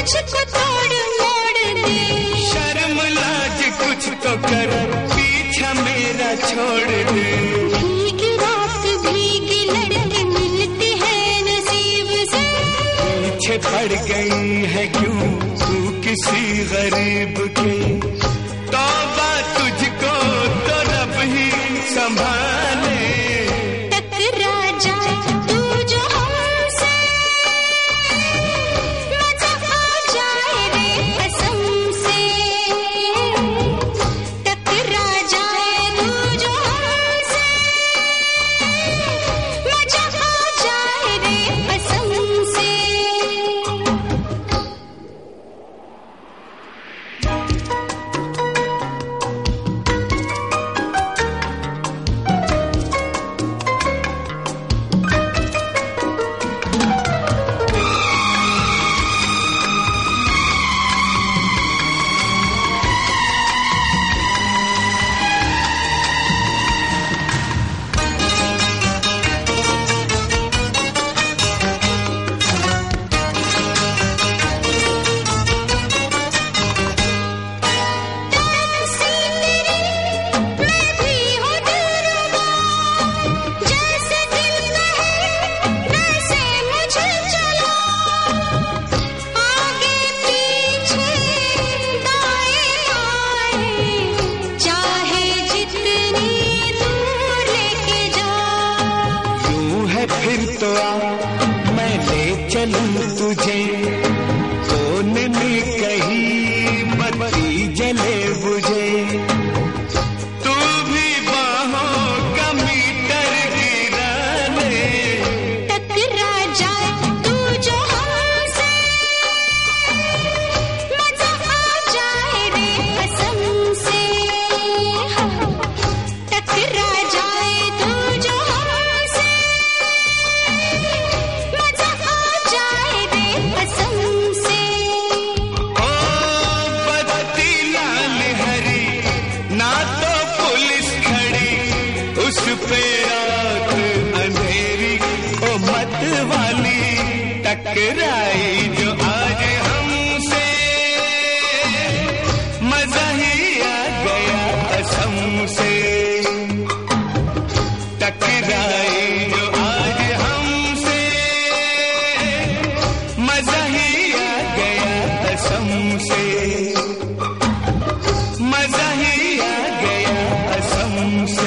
मुझको तोड़ मोड़ दे। शर्म लाज कुछ तो कर, पीछा मेरा छोड़ दे। भीगी रात भीगी लड़के मिलती है नसीब से। पीछे पड़ गई है क्यों तू किसी गरीब के। तौबा तुझको तो रब ही संभाले। टकरा जाए तू जो हमसे, मजा आ जाए रे कसम से। टकरा जाए तू जो हमसे, मजा आ जाए रे कसम से। फिर तो आ मैं ले चलूं तुझे, कोने में कहीं बत्ती जले बुझे। तू भी बाहों का मीटर गिरा ले। टकरा जाए तू जो हमसे, मजा आ जाए रे कसम से। टकरा जाए तू जो हमसे, मजा आ जाए रे कसम से। ओ बत्ती लाल हरी, ना तो पुलिस खड़ी, उस पे रात अंधेरी ओ मत वाली। टकराई जो आज हमसे, मजा ही आ गया कसम से। टकराई जो आज हमसे, मजा ही आ गया कसम से। मजा ही आ गया कसम से।